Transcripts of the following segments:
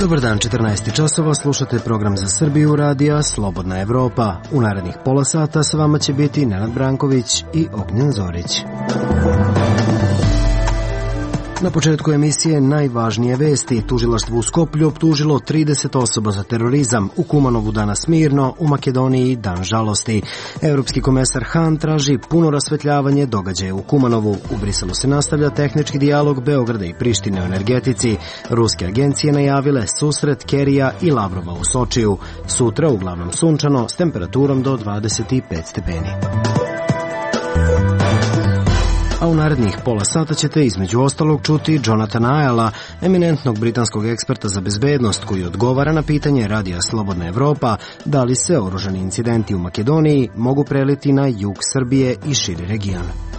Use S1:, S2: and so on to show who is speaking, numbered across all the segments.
S1: Dobar dan, 14 časova, slušate program za Srbiju radija Slobodna Evropa. U narednih pola sata s vama će biti Nenad Branković i Ognjen Zorić. Na početku emisije najvažnije vesti. Tužilaštvo u Skoplju optužilo 30 osoba za terorizam. U Kumanovu danas mirno, u Makedoniji dan žalosti. Evropski komesar Han traži puno rasvetljavanje događaja u Kumanovu. U Briselu se nastavlja tehnički dijalog Beograda i Prištine o energetici. Ruske agencije najavile susret Kerija i Lavrova u Sočiju. Sutra uglavnom sunčano s temperaturom do 25 stepeni. A u narednih pola sata ćete između ostalog čuti Jonathana Ayala, eminentnog britanskog eksperta za bezbednost, koji odgovara na pitanje radija Slobodna Evropa da li se oružani incidenti u Makedoniji mogu preliti na jug Srbije i širi region.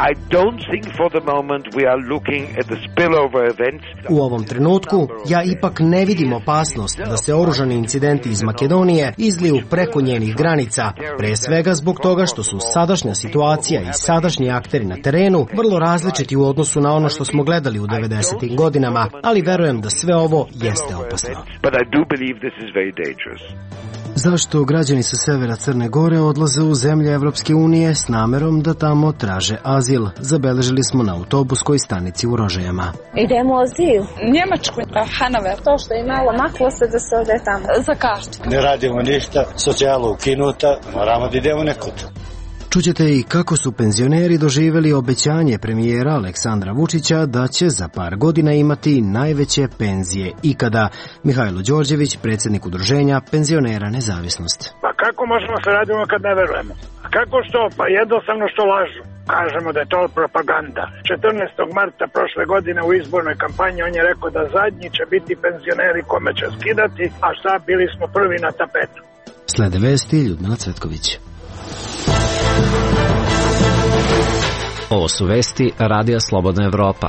S1: U ovom trenutku ja ipak ne vidim opasnost da se oružani incidenti iz Makedonije izliju preko njenih granica, pre svega zbog toga što su sadašnja situacija i sadašnji akteri na terenu vrlo različiti u odnosu na ono što smo gledali u 90. godinama, ali verujem da sve ovo jeste opasno. Zašto građani sa severa Crne Gore odlaze u zemlje Evropske unije s namerom da tamo traže azil? Zabeležili smo na autobuskoj stanici u Rožajama.
S2: Idemo u azil. Njemačku, Hanover. To što je malo maklo se da se ode tamo. Za kartu.
S3: Ne radimo ništa, socijala ukinuta, moramo da idemo nekud.
S1: Čućete i kako su penzioneri doživjeli obećanje premijera Aleksandra Vučića da će za par godina imati najveće penzije ikada. Mihajlo Đorđević, predsjednik udruženja penzionera Nezavisnost.
S4: Pa kako možemo se radimo kad ne verujemo? A kako što? Pa jednostavno što lažu. Kažemo da je to propaganda. 14. marta prošle godine u izbornoj kampanji on je rekao da zadnji će biti penzioneri kome će skidati, a šta, bili smo prvi na tapetu.
S1: Slede vesti, Ljudmila Cvetković.
S5: Ovo su vesti radija Slobodna Evropa.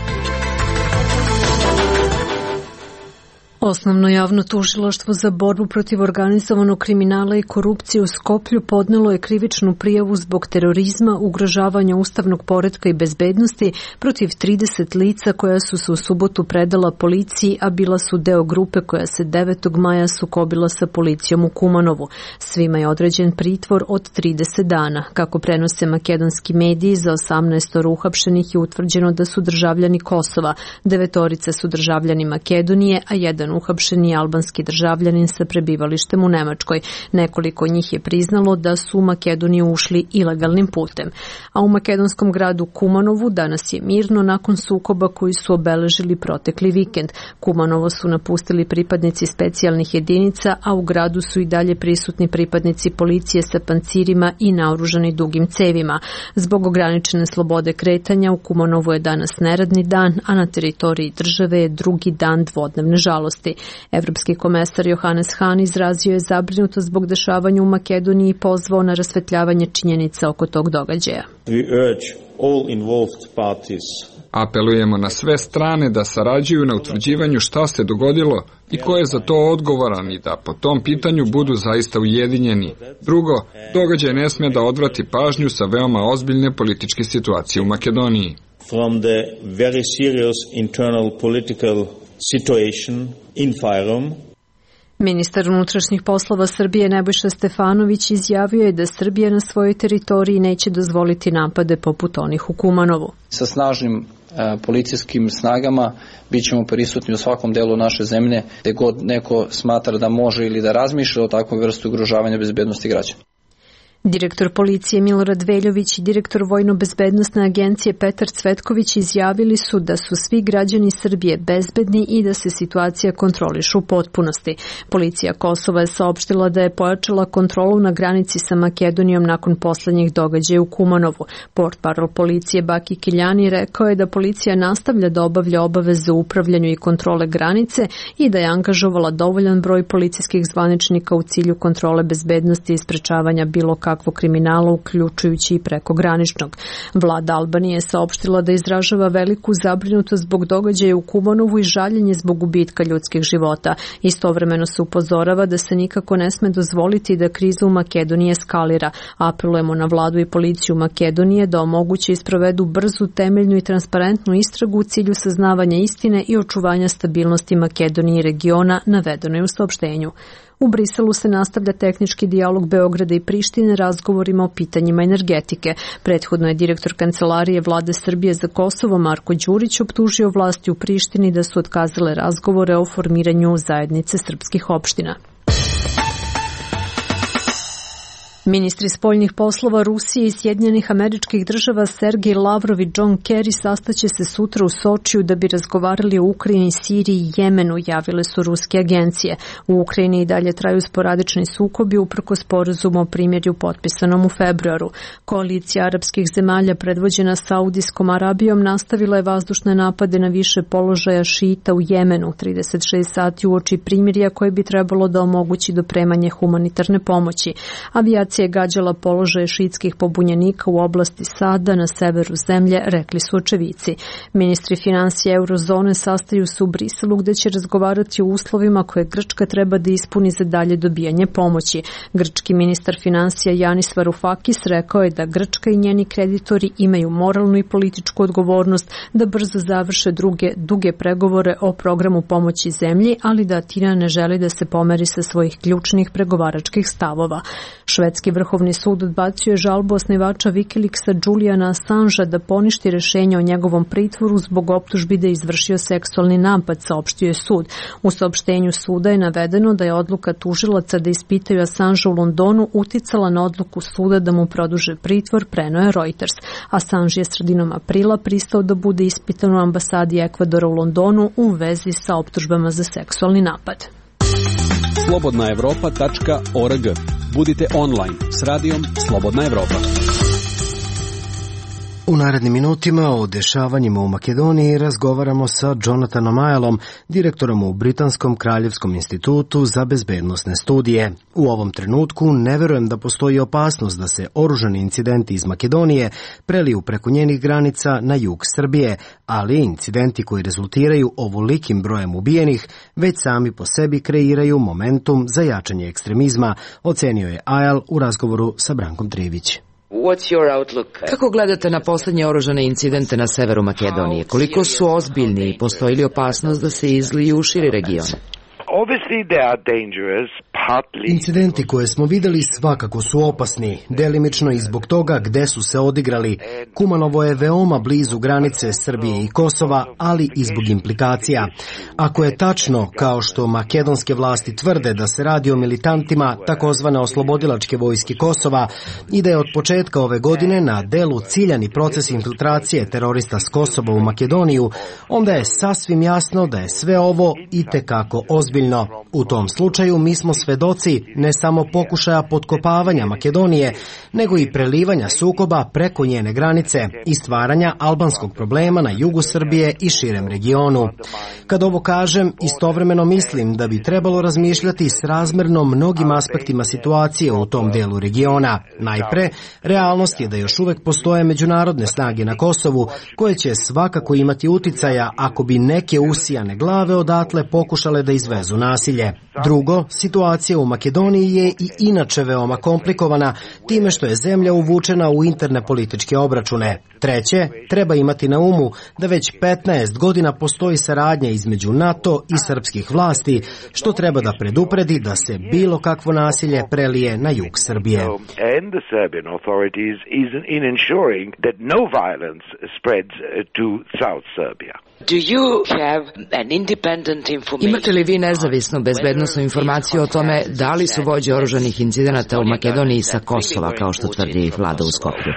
S6: Osnovno javno tužilaštvo za borbu protiv organizovanog kriminala i korupcije u Skoplju podnelo je krivičnu prijavu zbog terorizma, ugrožavanja ustavnog poretka i bezbednosti protiv 30 lica koja su se u subotu predala policiji, a bila su deo grupe koja se 9. maja sukobila sa policijom u Kumanovu. Svima je određen pritvor od 30 dana. Kako prenose makedonski mediji, za 18 uhapšenih je utvrđeno da su državljani Kosova, 9 su državljani Makedonije, a jedan uhapšeni albanski državljanin sa prebivalištem u Nemačkoj. Nekoliko njih je priznalo da su u Makedoniju ušli ilegalnim putem. A u makedonskom gradu Kumanovu danas je mirno nakon sukoba koji su obeležili protekli vikend. Kumanovo su napustili pripadnici specijalnih jedinica, a u gradu su i dalje prisutni pripadnici policije sa pancirima i naoružani dugim cevima. Zbog ograničene slobode kretanja u Kumanovu je danas neradni dan, a na teritoriji države je drugi dan dvodnevne žalosti. Evropski komesar Johannes Hahn izrazio je zabrinutost zbog dešavanja u Makedoniji i pozvao na rasvetljavanje činjenica oko tog događaja.
S7: Apelujemo na sve strane da sarađuju na utvrđivanju šta se dogodilo i ko je za to odgovoran i da po tom pitanju budu zaista ujedinjeni. Drugo, događaj ne sme da odvrati pažnju sa veoma ozbiljne političke situacije u Makedoniji.
S8: From the very serious internal political situation in Fyrom.
S6: Ministar unutrašnjih poslova Srbije Nebojša Stefanović izjavio je da Srbija na svojoj teritoriji neće dozvoliti napade poput onih u Kumanovu.
S9: Sa snažnim policijskim snagama bit ćemo prisutni u svakom delu naše zemlje gde god neko smatra da može ili da razmišlja o takvoj vrstu ugrožavanja bezbednosti građana.
S6: Direktor policije Milorad Veljović i direktor Vojno-bezbednosne agencije Petar Cvetković izjavili su da su svi građani Srbije bezbedni i da se situacija kontroliše u potpunosti. Policija Kosova je saopštila da je pojačala kontrolu na granici sa Makedonijom nakon poslednjih događaja u Kumanovu. Portparol policije Baki Kiljani rekao je da policija nastavlja da obavlja obaveze u upravljanju i kontrole granice i da je angažovala dovoljan broj policijskih zvaničnika u cilju kontrole bezbednosti i sprečavanja bilo kakvog kriminala, uključujući i prekograničnog. Vlada Albanije je saopštila da izražava veliku zabrinutost zbog događaja u Kumanovu i žaljenje zbog gubitka ljudskih života. Istovremeno se upozorava da se nikako ne sme dozvoliti da kriza u Makedoniji eskalira. Apelujemo na vladu i policiju Makedonije da omoguće i sprovedu brzu, temeljnu i transparentnu istragu u cilju saznavanja istine i očuvanja stabilnosti Makedonije i regiona, navedeno je u saopštenju. U Briselu se nastavlja tehnički dijalog Beograda i Prištine razgovorima o pitanjima energetike. Prethodno je direktor Kancelarije Vlade Srbije za Kosovo Marko Đurić optužio vlasti u Prištini da su otkazale razgovore o formiranju zajednice srpskih opština. Ministri spoljnih poslova Rusije i Sjedinjenih Američkih Država Sergej Lavrov i John Kerry sastaće se sutra u Sočiju da bi razgovarali o Ukrajini, Siriji i Jemenu, javile su ruske agencije. U Ukrajini i dalje traju sporadični sukobi uprkos sporazumu o primirju potpisanom u februaru. Koalicija arapskih zemalja predvođena Saudijskom Arabijom nastavila je vazdušne napade na više položaja šita u Jemenu 36 sati uoči primirja koje bi trebalo da omogući dopremanje humanitarne pomoći. Avijacija je gađala položaje šiitskih pobunjenika u oblasti Sada na severu zemlje, rekli su očevici. Ministri finansija eurozone sastaju se u Briselu gde će razgovarati o uslovima koje Grčka treba da ispuni za dalje dobijanje pomoći. Grčki ministar finansija Yanis Varoufakis rekao je da Grčka i njeni kreditori imaju moralnu i političku odgovornost da brzo završe duge pregovore o programu pomoći zemlji, ali da Atina ne želi da se pomeri sa svojih ključnih pregovaračkih stavova. Švedski Vrhovni sud odbacio je žalbu osnivača Wikileaksa Juliana Assangea da poništi rešenje o njegovom pritvoru zbog optužbi da je izvršio seksualni napad, saopštio je sud. U saopštenju suda je navedeno da je odluka tužilaca da ispitaju Assangea u Londonu uticala na odluku suda da mu produže pritvor, preneo je Reuters. Assange je sredinom aprila pristao da bude ispitan u ambasadi Ekvadora u Londonu u vezi sa optužbama za seksualni napad.
S10: slobodnaevropa.org. Budite online s radijom Slobodna Evropa.
S1: U narednim minutima o dešavanjima u Makedoniji razgovaramo sa Jonathanom Ajelom, direktorom u Britanskom kraljevskom institutu za bezbednosne studije. U ovom trenutku ne verujem da postoji opasnost da se oružani incidenti iz Makedonije preliju preko njenih granica na jug Srbije, ali incidenti koji rezultiraju ovolikim brojem ubijenih već sami po sebi kreiraju momentum za jačanje ekstremizma, ocenio je Ajel u razgovoru sa Brankom Trivić.
S11: Kako gledate na poslednje oružane incidente na severu Makedonije? Koliko su ozbiljni i postoji li opasnost da se izliju u širi region?
S1: Incidenti koje smo videli svakako su opasni, delimično i zbog toga gde su se odigrali. Kumanovo je veoma blizu granice Srbije i Kosova, ali i zbog implikacija. Ako je tačno, kao što makedonske vlasti tvrde da se radi o militantima takozvane oslobodilačke vojske Kosova i da je od početka ove godine na delu ciljani proces infiltracije terorista s Kosova u Makedoniju, onda je sasvim jasno da je sve ovo itekako ozbiljno. U tom slučaju mi smo svedoci ne samo pokušaja potkopavanja Makedonije, nego i prelivanja sukoba preko njene granice i stvaranja albanskog problema na jugu Srbije i širem regionu. Kad ovo kažem, istovremeno mislim da bi trebalo razmišljati srazmerno mnogim aspektima situacije u tom delu regiona. Najpre, realnost je da još uvek postoje međunarodne snage na Kosovu koje će svakako imati uticaja ako bi neke usijane glave odatle pokušale da izvezu nasilje. Drugo, situacija u Makedoniji je i inače veoma komplikovana time što je zemlja uvučena u interne političke obračune. Treće, treba imati na umu da već 15 godina postoji saradnja između NATO i srpskih vlasti, što treba da predupredi da se bilo kakvo nasilje prelije na jug Srbije.
S11: Imate li vi nezavisnu bezbednosnu informaciju o tome da li su vođe oružanih incidenata u Makedoniji sa Kosova, kao što tvrdi vlada u Skoplju?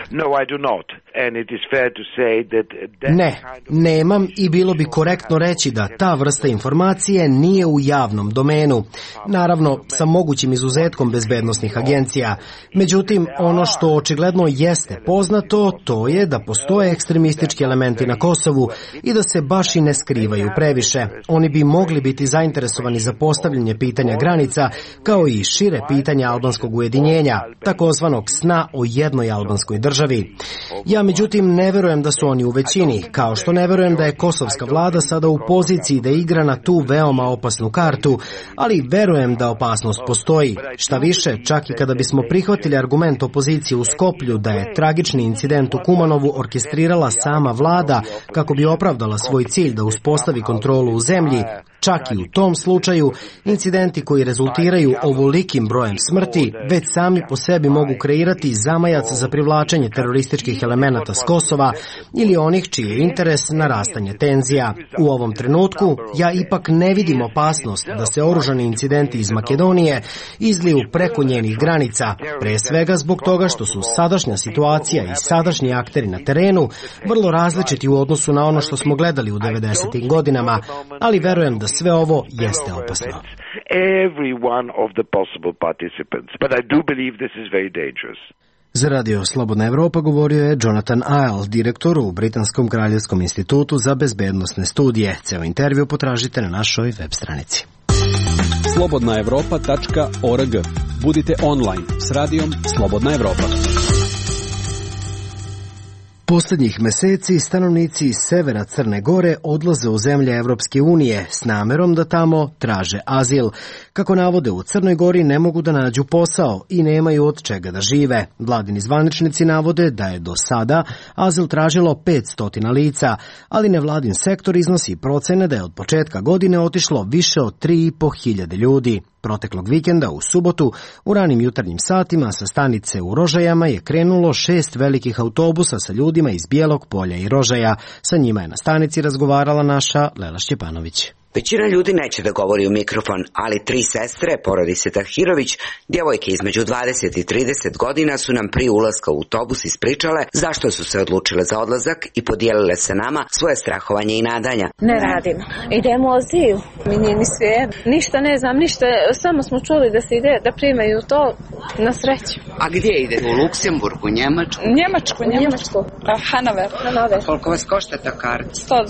S1: Ne, nemam i bilo bi korektno reći da ta vrsta informacije nije u javnom domenu. Naravno, sa mogućim izuzetkom bezbednosnih agencija. Međutim, ono što očigledno jeste poznato, to je da postoje ekstremistički elementi na Kosovu i da se baš i ne skrivaju previše. Oni bi mogli biti zainteresovani za postavljanje pitanja granica, kao i šire pitanja albanskog ujedinjenja, takozvanog sna o jednoj albanskoj državi. Ja međutim ne verujem da su oni u većini, kao što ne verujem da je kosovska vlada sada u poziciji da igra na tu veoma opasnu kartu, ali verujem da opasnost postoji. Šta više, čak i kada bismo prihvatili argument opozicije u Skoplju da je tragični incident u Kumanovu orkestrirala sama vlada kako bi opravdala svoj cilj da uspostavi kontrolu u zemlji, čak i u tom slučaju, incidenti koji rezultiraju ovolikim brojem smrti već sami po sebi mogu kreirati zamajac za privlačenje terorističkih elemenata s Kosova ili onih čiji je interes narastanje tenzija. U ovom trenutku ja ipak ne vidim opasnost da se oružani incidenti iz Makedonije izliju preko njenih granica, pre svega zbog toga što su sadašnja situacija i sadašnji akteri na terenu vrlo različiti u odnosu na ono što smo gledali u 90. godinama, ali verujem da sve ovo jeste opasno. Za Radio Slobodna Evropa govorio je Jonathan Isle, direktor u Britanskom kraljevskom institutu za bezbednosne studije. Ceo intervju potražite na našoj web stranici.
S10: slobodnaevropa.org. Budite online s radijom Slobodna Evropa.
S1: Poslednjih meseci stanovnici iz severa Crne Gore odlaze u zemlje Evropske unije s namerom da tamo traže azil. Kako navode, u Crnoj Gori ne mogu da nađu posao i nemaju od čega da žive. Vladini zvaničnici navode da je do sada azil tražilo 500 lica, ali nevladin sektor iznosi procene da je od početka godine otišlo više od 3.500 ljudi. Proteklog vikenda u subotu, u ranim jutarnjim satima sa stanice u Rožajama je krenulo 6 velikih autobusa sa ljudima iz Bijelog Polja i Rožaja. Sa njima je na stanici razgovarala naša Lela Šćepanović.
S12: Većina ljudi neće da govori u mikrofon, ali 3 sestre, porodice Tahirović, djevojke između 20 i 30 godina su nam prije ulaska u autobus ispričale zašto su se odlučile za odlazak i podijelile se nama svoje strahovanje i nadanja.
S2: Ne radimo. Idemo u azil. Mi nije ni sve. Ništa ne znam, ništa. Samo smo čuli da se ide, da primaju to na sreću.
S11: A gdje ide? U Luksemburg, u Njemačku?
S2: Njemačku. Hanover.
S11: Koliko vas košta ta karta?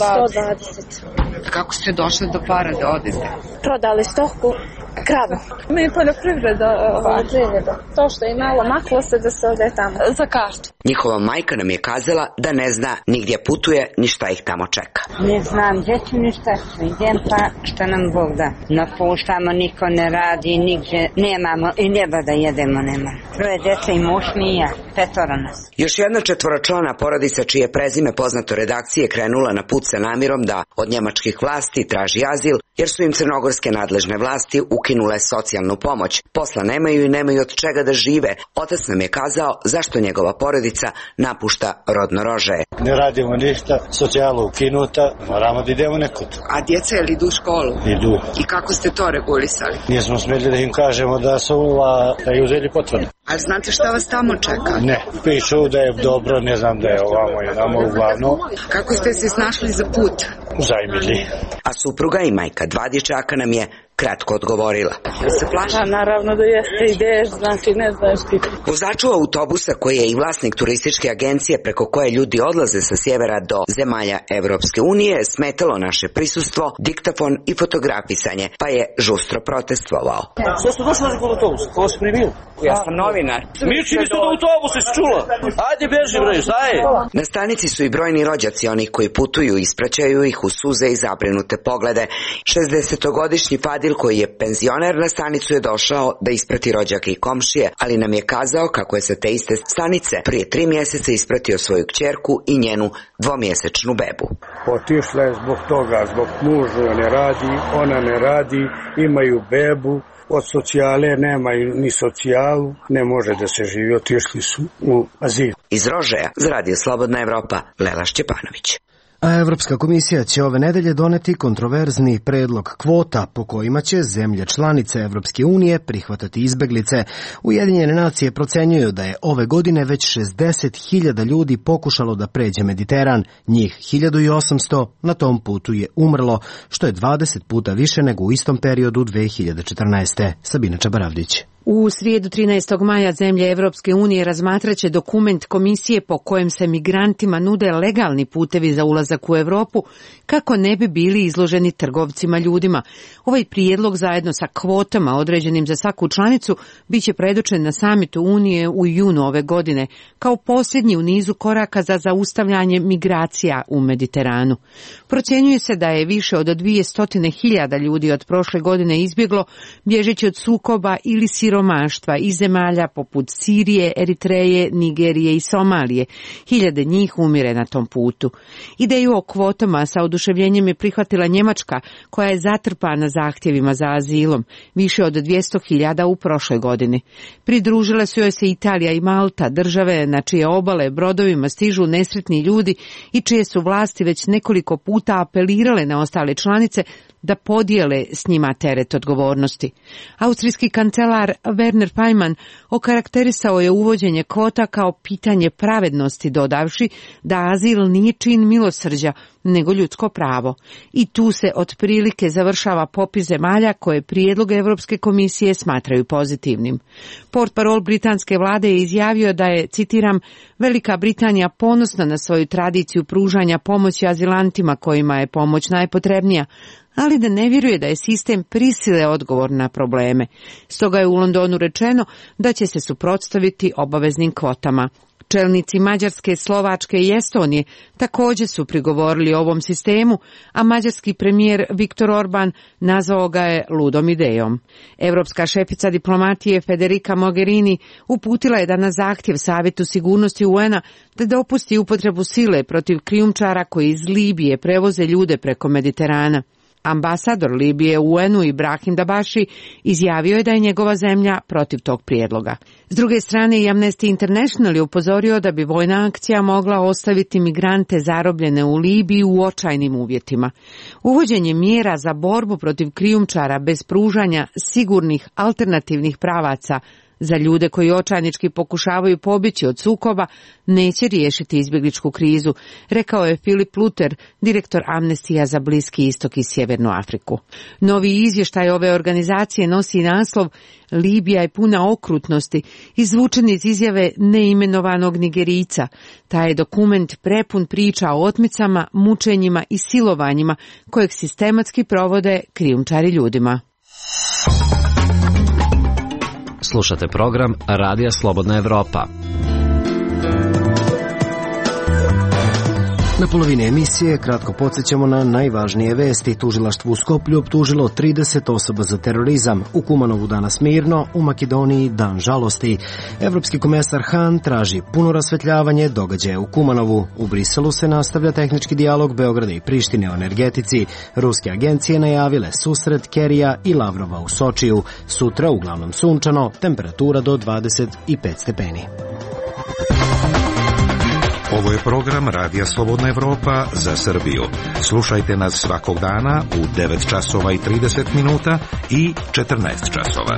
S2: 120.
S11: Kako ste došli do para da odete?
S2: Prodali stoku, kravu. Mi poljoprivreda. To što je malo maklo se da se ode tamo za kartu.
S12: Njihova majka nam je kazala da ne zna ni gdje putuje, ni šta ih tamo čeka.
S13: Ne znam gdje ću ni šta ću. Idem pa šta nam Bog da. Napuštamo, niko ne radi, nigdje nemamo i ljeba da jedemo nema. 3 djece i muž i ja, 5 nas.
S12: Još jedna 4-člana porodica čije prezime poznato redakcije krenula na put sa namjerom da od njemačkih vlasti traži azil, jer su im crnogorske nadležne vlasti ukinule socijalnu pomoć. Posla nemaju i nemaju od čega da žive. Otac nam je kazao zašto njegova porodica napušta rodno Rožaje.
S3: Ne radimo ništa, socijalu ukinuta, moramo da idemo nekud.
S11: A djeca ili idu u školu?
S3: Idu.
S11: I kako ste to regulisali?
S3: Nismo smjeli da im kažemo da su da je uzeli potvrdu.
S11: Ali znate šta vas tamo čeka?
S3: Ne, pišu da je dobro, ne znam da je ovamo i namo uglavnom.
S11: Kako ste se snašli za put?
S3: Zajmili.
S12: A supruga i majka 2 dječaka nam je kratko odgovorila.
S11: Se plaša?
S2: Naravno da jeste, ideš, znači ne znaš ti.
S12: Vozaču autobusa, koji je i vlasnik turističke agencije preko koje ljudi odlaze sa sjevera do zemalja Evropske unije, smetalo naše prisustvo, diktafon i fotografisanje, pa je žustro protestvovao.
S14: Što ste došli na autobus? Ko si primio?
S11: Ja sam novinar.
S14: Miči mi se do autobusa, si čula? Ajde beži bre, šta je?
S12: Na stanici su i brojni rođaci, oni koji putuju, ispraćaju ih u suze i zabrinute poglede. 60-godišnji Fadil, koji je penzioner, na stanicu je došao da isprati rođake i komšije, ali nam je kazao kako je sa te iste stanice prije 3 mjeseca ispratio svoju kćerku i njenu 2-mjesečnu bebu.
S15: Otišla je zbog toga, zbog muža ne radi, ona ne radi, imaju bebu, od socijale nemaju ni socijalu, ne može da se živi, otišli su u azil.
S12: Iz Rožaja za Radio Slobodna Evropa, Lela Šćepanović.
S1: A Evropska komisija će ove nedelje doneti kontroverzni predlog kvota po kojima će zemlje članice Evropske unije prihvatati izbeglice. Ujedinjene nacije procenjuju da je ove godine već 60.000 ljudi pokušalo da pređe Mediteran. Njih 1.800 na tom putu je umrlo, što je 20 puta više nego u istom periodu 2014. Sabina Čabaravdić.
S16: U srijedu 13. maja zemlje Evropske unije razmatraće dokument komisije po kojem se migrantima nude legalni putevi za ulazak u Evropu kako ne bi bili izloženi trgovcima ljudima. Ovaj prijedlog zajedno sa kvotama određenim za svaku članicu biće predočen na samitu Unije u junu ove godine kao posljednji u nizu koraka za zaustavljanje migracija u Mediteranu. Procjenjuje se da je više od 200.000 ljudi od prošle godine izbjeglo bježeći od sukoba ili siromaštva iz zemalja poput Sirije, Eritreje, Nigerije i Somalije. Hiljade njih umire na tom putu. Ideju o kvotama sa oduševljenjem je prihvatila Njemačka, koja je zatrpana zahtjevima za azilom, više od 200.000 u prošloj godini. Pridružile su joj se Italija i Malta, države na čije obale brodovima stižu nesretni ljudi i čije su vlasti već nekoliko puta apelirale na ostale članice da podijele s njima teret odgovornosti. Austrijski kancelar Werner Pajman okarakterisao je uvođenje kvota kao pitanje pravednosti, dodavši da azil nije čin milosrđa, nego ljudsko pravo. I tu se otprilike završava popis zemalja koje prijedlog Europske komisije smatraju pozitivnim. Portparol britanske vlade je izjavio da je, citiram, Velika Britanija ponosna na svoju tradiciju pružanja pomoći azilantima kojima je pomoć najpotrebnija, ali da ne vjeruje da je sistem prisile odgovor na probleme. Stoga je u Londonu rečeno da će se suprotstaviti obaveznim kvotama. Čelnici Mađarske, Slovačke i Estonije također su prigovorili ovom sistemu, a mađarski premijer Viktor Orban nazvao ga je ludom idejom. Europska šefica diplomatije Federica Mogherini uputila je da na zahtjev Savjetu sigurnosti UN-a da dopusti upotrebu sile protiv krijumčara koji iz Libije prevoze ljude preko Mediterana. Ambasador Libije u UN-u Ibrahim Dabaši izjavio je da je njegova zemlja protiv tog prijedloga. S druge strane, i Amnesty International je upozorio da bi vojna akcija mogla ostaviti migrante zarobljene u Libiji u očajnim uvjetima. Uvođenje mjera za borbu protiv krijumčara bez pružanja sigurnih alternativnih pravaca za ljude koji očajnički pokušavaju pobjeći od sukoba neće riješiti izbjegličku krizu, rekao je Filip Luter, direktor Amnestija za Bliski istok i Sjevernu Afriku. Novi izvještaj ove organizacije nosi naslov Libija je puna okrutnosti, izvučen iz izjave neimenovanog Nigerijca. Taj je dokument prepun priča o otmicama, mučenjima i silovanjima kojeg sistematski provode krijumčari ljudima.
S5: Slušate program Radija Slobodna Evropa.
S1: Na polovini emisije kratko podsjećamo na najvažnije vesti. Tužilaštvo u Skoplju optužilo 30 osoba za terorizam. U Kumanovu danas mirno, u Makedoniji dan žalosti. Evropski komesar Han traži puno rasvetljavanje događaja u Kumanovu. U Briselu se nastavlja tehnički dijalog Beograda i Prištine o energetici. Ruske agencije najavile susret Kerija i Lavrova u Sočiju. Sutra uglavnom sunčano, temperatura do 25 stepeni.
S17: Ovo je program Radija Slobodna Evropa za Srbiju. Slušajte nas svakog dana u 9 časova i 30 minuta i 14 časova.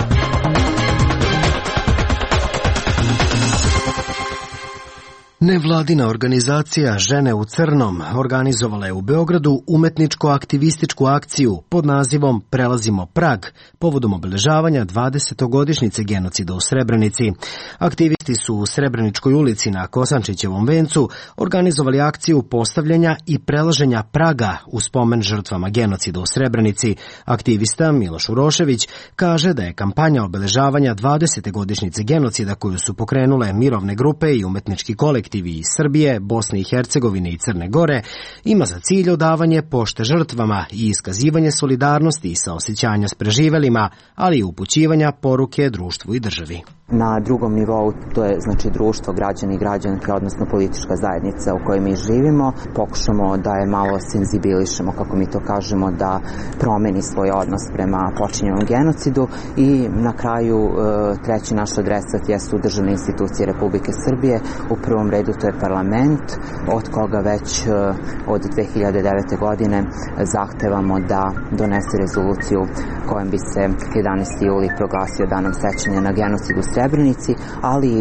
S1: Nevladina organizacija Žene u crnom organizovala je u Beogradu umetničko-aktivističku akciju pod nazivom Prelazimo prag, povodom obeležavanja 20-godišnjice genocida u Srebrenici. Aktivisti su u Srebreničkoj ulici na Kosančićevom vencu organizovali akciju postavljanja i prelaženja praga u spomen žrtvama genocida u Srebrenici. Aktivista Miloš Urošević kaže da je kampanja obeležavanja 20-godišnjice genocida koju su pokrenule mirovne grupe i umetnički kolektivi iz Srbije, Bosne i Hercegovine i Crne Gore ima za cilj odavanje pošte žrtvama i iskazivanje solidarnosti i saosjećanja s preživelima, ali i upućivanja poruke društvu i državi.
S18: Na drugom nivou to je znači društvo, građani i građanke, odnosno politička zajednica u kojoj mi živimo. Pokušamo da je malo senzibilišemo, kako mi to kažemo, da promeni svoj odnos prema počinjenom genocidu i na kraju treći naš adresat jesu državne institucije Republike Srbije. U prvom redu to je parlament, od koga već od 2009. godine zahtevamo da donese rezoluciju kojom bi se 11. juli proglasio danom sećanja na genocid u Srebrenici, ali i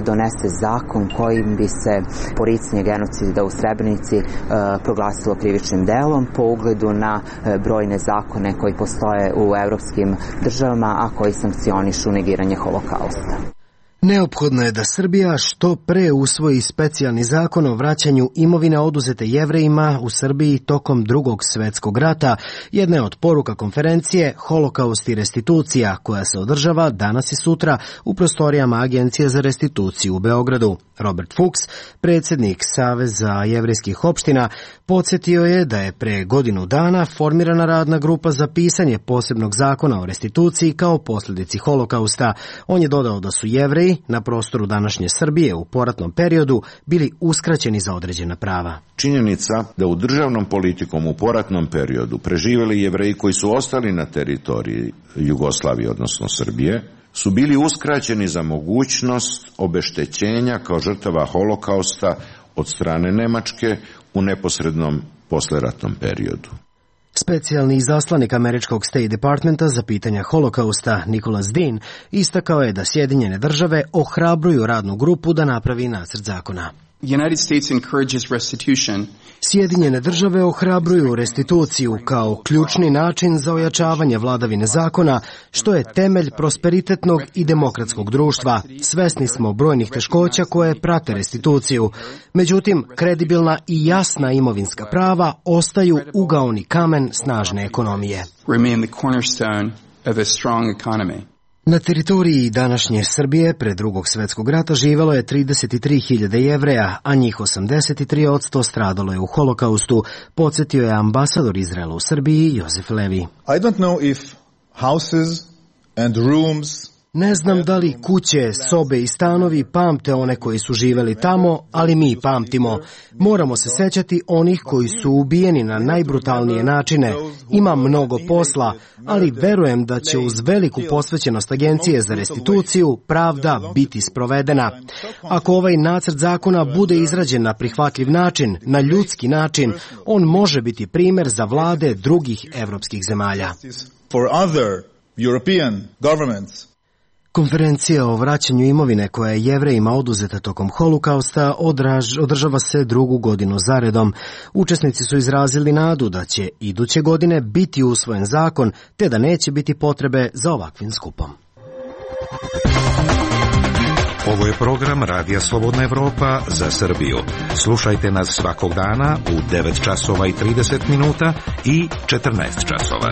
S18: donese zakon kojim bi se poricanje genocida u Srebrenici proglasilo krivičnim delom po ugledu na brojne zakone koji postoje u evropskim državama, a koji sankcionišu negiranje holokausta.
S1: Neophodno je da Srbija što pre usvoji specijalni zakon o vraćanju imovine oduzete Jevrejima u Srbiji tokom Drugog svetskog rata, jedna je od poruka konferencije Holokaust i restitucija, koja se održava danas i sutra u prostorijama Agencije za restituciju u Beogradu. Robert Fuchs, predsjednik Saveza jevrejskih opština, podsjetio je da je pre godinu dana formirana radna grupa za pisanje posebnog zakona o restituciji kao posljedici holokausta. On je dodao da su Jevreji na prostoru današnje Srbije u poratnom periodu bili uskraćeni za određena prava.
S19: Činjenica da u državnom politikom u poratnom periodu preživjeli Jevreji koji su ostali na teritoriji Jugoslavije, odnosno Srbije, su bili uskraćeni za mogućnost obeštećenja kao žrtava holokausta od strane Nemačke u neposrednom posleratnom periodu.
S1: Specijalni izaslanik američkog State Departmenta za pitanja holokausta Nicholas Dean istakao je da Sjedinjene države ohrabruju radnu grupu da napravi nacrt zakona. Sjedinjene države ohrabruju restituciju kao ključni način za ojačavanje vladavine zakona, što je temelj prosperitetnog i demokratskog društva. Svesni smo brojnih teškoća koje prate restituciju. Međutim, kredibilna i jasna imovinska prava ostaju ugaoni kamen snažne ekonomije. Na teritoriji današnje Srbije pre Drugog svjetskog rata živelo je 33.000 Jevreja, a njih 83% stradalo je u holokaustu, podsjetio je ambasador Izraela u Srbiji Josef Levi.
S20: I don't know if houses and rooms
S1: Ne znam da li kuće, sobe i stanovi pamte one koji su živeli tamo, ali mi pamtimo. Moramo se sećati onih koji su ubijeni na najbrutalnije načine. Ima mnogo posla, ali verujem da će uz veliku posvećenost Agencije za restituciju pravda biti sprovedena. Ako ovaj nacrt zakona bude izrađen na prihvatljiv način, na ljudski način, on može biti primer za vlade drugih evropskih zemalja. Konferencija o vraćanju imovine koja je Jevrejima oduzeta tokom holokausta održava se drugu godinu zaredom. Učesnici su izrazili nadu da će iduće godine biti usvojen zakon, te da neće biti potrebe za ovakvim skupom.
S17: Ovo je program Radija Slobodna Evropa za Srbiju. Slušajte nas svakog dana u 9 časova i 30 minuta i 14 časova.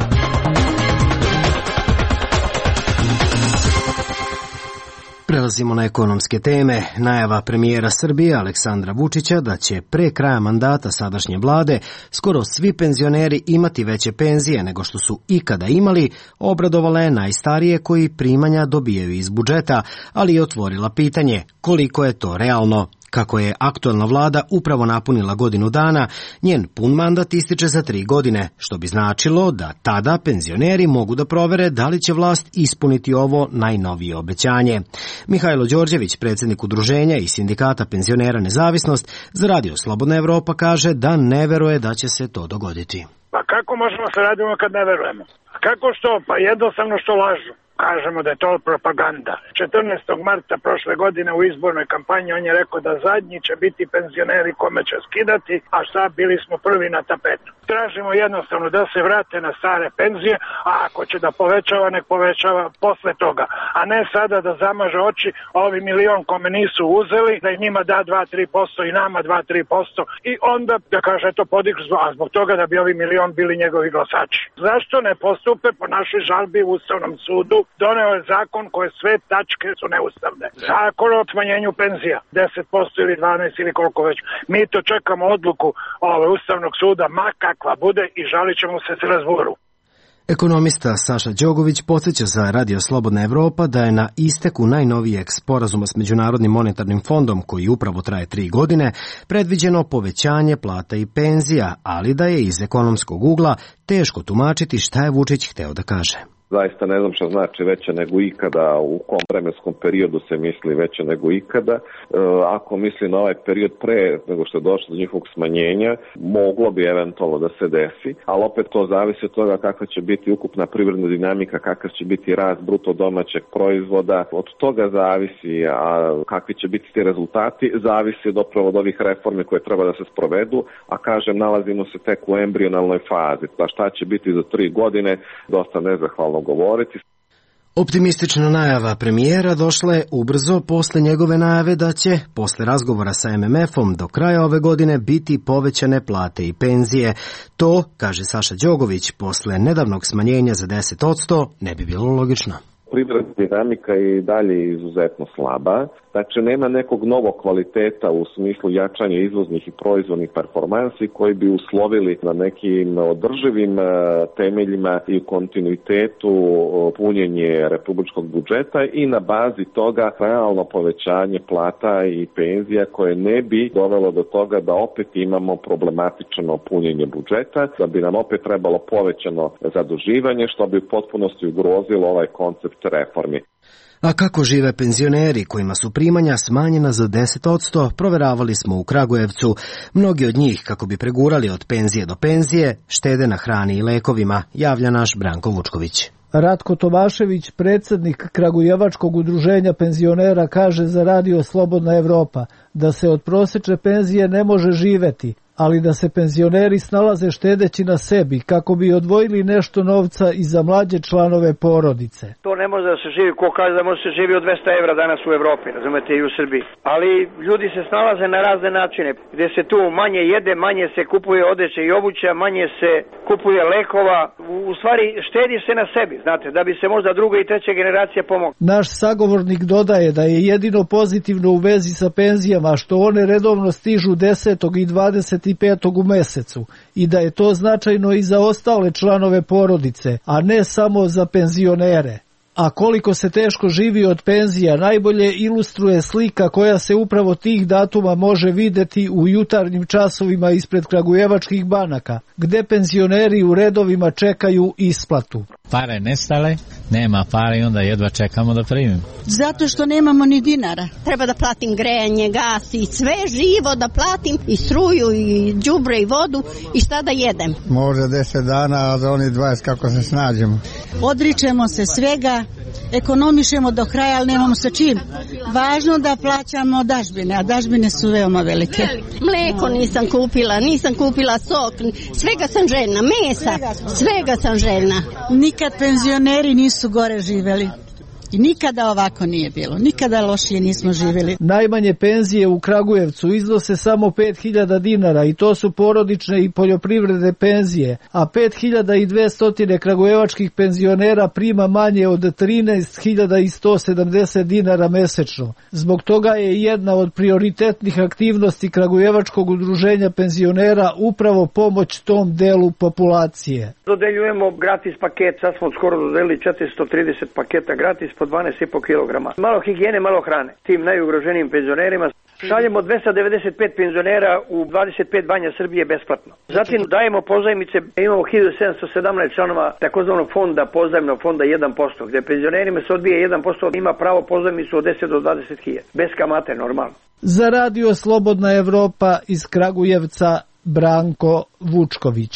S1: Prelazimo na ekonomske teme. Najava premijera Srbije Aleksandra Vučića da će pre kraja mandata sadašnje vlade skoro svi penzioneri imati veće penzije nego što su ikada imali, obradovala je najstarije koji primanja dobijaju iz budžeta, ali je otvorila pitanje koliko je to realno. Kako je aktualna vlada upravo napunila godinu dana, njen pun mandat ističe za 3 godine, što bi značilo da tada penzioneri mogu da provere da li će vlast ispuniti ovo najnovije obećanje. Mihajlo Đorđević, predsjednik udruženja i sindikata penzionera Nezavisnost, za Radio Slobodna Evropa kaže da ne veruje da će se to dogoditi.
S4: Pa kako možemo se radimo kad ne verujemo? Kako što? Pa jednostavno što lažu. Kažemo da je to propaganda. 14. marta prošle godine u izbornoj kampanji on je rekao da zadnji će biti penzioneri kome će skidati, a šta, bili smo prvi na tapetu. Tražimo jednostavno da se vrate na stare penzije, a ako će da povećava, nek povećava posle toga. A ne sada da zamaže oči ovi milion kome nisu uzeli, da i njima da 2-3% i nama 2-3% i onda da kaže to podignu, a zbog toga da bi ovi milion bili njegovi glasači. Zašto ne postupe po našoj žalbi u Ustavnom sudu? Doneo je zakon koje sve tačke su neustavne. Zakon o smanjenju penzija, 10% ili 12 ili koliko već. Mi to čekamo odluku Ustavnog suda, ma kakva bude, i žalit ćemo se Strazburu.
S1: Ekonomista Saša Đogović podsjeća za Radio Slobodna Evropa da je na isteku najnovijeg sporazuma s Međunarodnim monetarnim fondom, koji upravo traje 3 godine, predviđeno povećanje plata i penzija, ali da je iz ekonomskog ugla teško tumačiti šta je Vučić hteo da kaže.
S21: Zaista ne znam šta znači veća nego ikada, u kom vremenskom periodu se misli veća nego ikada. Ako misli na ovaj period pre nego što je došlo do njihovog smanjenja, moglo bi eventualno da se desi, ali opet to zavisi od toga kakva će biti ukupna privredna dinamika, kakav će biti rast bruto domaćeg proizvoda. Od toga zavisi, a kakvi će biti ti rezultati, zavisi od ovih reformi koje treba da se sprovedu, a kažem, nalazimo se tek u embrionalnoj fazi. Pa šta će biti za 3 godine, dosta nezahvalno govoriti.
S1: Optimistična najava premijera došla je ubrzo posle njegove najave da će, posle razgovora sa MMF-om, do kraja ove godine biti povećane plate i penzije. To, kaže Saša Đogović, posle nedavnog smanjenja za 10%, ne bi bilo logično.
S21: Privredna dinamika je i dalje izuzetno slaba, znači nema nekog novog kvaliteta u smislu jačanja izvoznih i proizvodnih performansi koji bi uslovili na nekim održivim temeljima i u kontinuitetu punjenje republičkog budžeta i na bazi toga realno povećanje plata i penzija koje ne bi dovelo do toga da opet imamo problematično punjenje budžeta, da bi nam opet trebalo povećano zaduživanje što bi u potpunosti ugrozilo ovaj koncept reformi.
S1: A kako žive penzioneri kojima su primanja smanjena za 10%, proveravali smo u Kragujevcu. Mnogi od njih, kako bi pregurali od penzije do penzije, štede na hrani i lekovima, javlja naš Branko Vučković.
S22: Ratko Tomašević, predsjednik Kragujevačkog udruženja penzionera, kaže za Radio Slobodna Evropa da se od prosječne penzije ne može živeti, ali da se penzioneri snalaze štedeći na sebi kako bi odvojili nešto novca i za mlađe članove porodice.
S23: To ne može da se živi, ko kaže da može se živi od 200 evra danas u Evropi, razumete, i u Srbiji. Ali ljudi se snalaze na razne načine, gdje se tu manje jede, manje se kupuje odeće i obuća, manje se kupuje lekova, u stvari štedi se na sebi, znate, da bi se možda druga i treća generacija pomogla.
S22: Naš sagovornik dodaje da je jedino pozitivno u vezi sa penzijama što one redovno stižu 10. i 25. u mesecu i da je to značajno i za ostale članove porodice, a ne samo za penzionere. A koliko se teško živi od penzija najbolje ilustruje slika koja se upravo tih datuma može videti u jutarnjim časovima ispred kragujevačkih banaka, gde penzioneri u redovima čekaju isplatu.
S24: Pare nestale, nema pare i onda jedva čekamo da primimo.
S25: Zato što nemamo ni dinara. Treba da platim grejanje, gas i sve živo da platim, i struju, i đubre, i vodu, i šta da jedem.
S26: Možda 10 dana, a za oni 20 kako se snađemo.
S25: Odričemo se svega, ekonomišemo do kraja, ali nemamo sa čim. Važno da plaćamo dažbine, a dažbine su veoma velike. Mleko nisam kupila sok, svega sam željna, mesa, svega sam željna. Nikad penzioneri nisu gore živeli. I nikada ovako nije bilo, nikada lošije nismo živjeli.
S22: Najmanje penzije u Kragujevcu iznose samo 5.000 dinara i to su porodične i poljoprivredne penzije, a 5.200 kragujevačkih penzionera prima manje od 13.170 dinara mesečno. Zbog toga je jedna od prioritetnih aktivnosti Kragujevačkog udruženja penzionera upravo pomoć tom delu populacije.
S23: Dodeljujemo gratis paket, sad smo skoro dodelili 430 paketa gratis po 12,5 kg. Malo higijene, malo hrane. Tim najugroženijim penzionerima šaljemo 295 penzionera u 25 banja Srbije besplatno. Zatim dajemo pozajmice, imamo 1717 članova takozvanog fonda, pozajmnog fonda 1%, gdje penzionerima se odbije 1%, ima pravo pozajmicu od 10 do 20.000. Bez kamate, normalno.
S22: Za Radio Slobodna Evropa iz Kragujevca, Branko Vučković.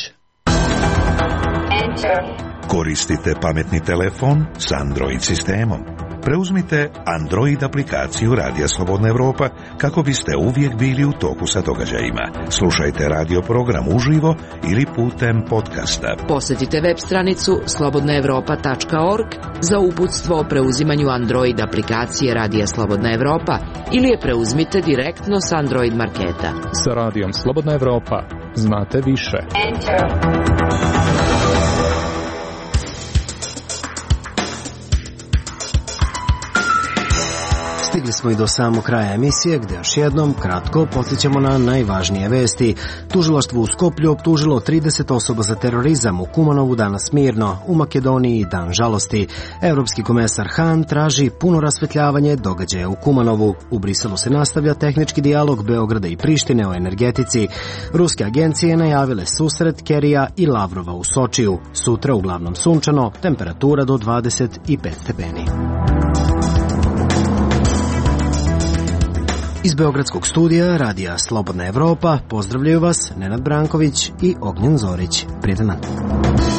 S17: Koristite pametni telefon s Android sistemom. Preuzmite Android aplikaciju Radija Slobodna Evropa kako biste uvijek bili u toku sa događajima. Slušajte radio program uživo ili putem podcasta.
S11: Posjetite web stranicu slobodnaevropa.org za uputstvo o preuzimanju Android aplikacije Radija Slobodna Evropa ili je preuzmite direktno s Android marketa.
S27: Sa Radijom Slobodna Evropa znate više.
S1: Stigli smo i do samog kraja emisije, gde još jednom kratko podsjećamo na najvažnije vesti. Tužilaštvo u Skoplju optužilo 30 osoba za terorizam, u Kumanovu danas mirno, u Makedoniji dan žalosti. Evropski komesar Han traži puno rasvetljavanje događaja u Kumanovu. U Briselu se nastavlja tehnički dijalog Beograda i Prištine o energetici. Ruske agencije najavile susret Kerija i Lavrova u Sočiju. Sutra uglavnom sunčano, temperatura do 25 stepeni. Iz Beogradskog studija Radija Slobodna Evropa pozdravljaju vas Nenad Branković i Ognjen Zorić. Prijetan dan.